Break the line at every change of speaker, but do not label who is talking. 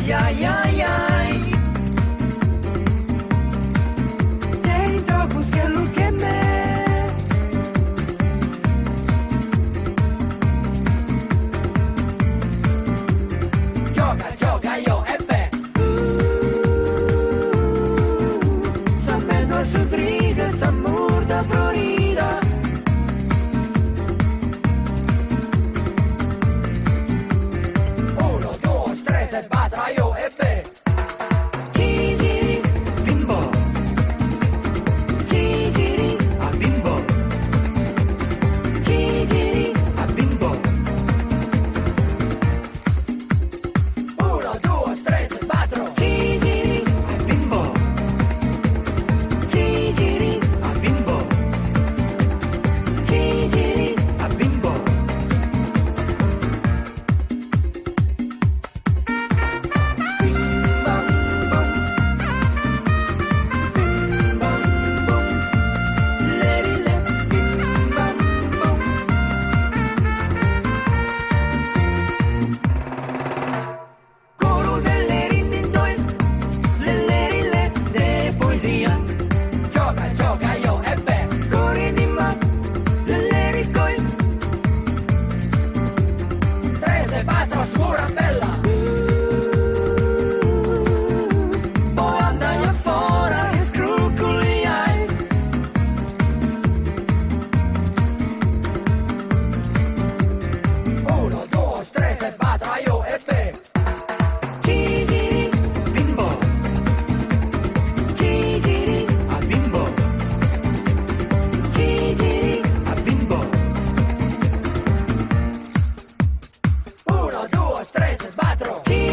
Ai ai ai ai. Dei dogus che lu che me. Gioca io e beh. Sapendo su griga, s'amor da Florida. Uno, due, tre, se batra io e te. Gigi, bimbo. Gigi, a bimbo. Gigi, a bimbo. Uno, due, tre, se batra. Gigi, a bimbo. Gigi, a bimbo. Gigi, a bimbo. Coro delle rindindoi, le de poesia. Gioca io e beh. Cori di ma, le ricoi. Trese, quattro, scura bella. Poi andai a fora e scrucoli ai. Uno, due, tre, se batra io e te. Gigi, bimbo. Gigi, a bimbo. Gigi, a bimbo. Uno, due, tre, se batra.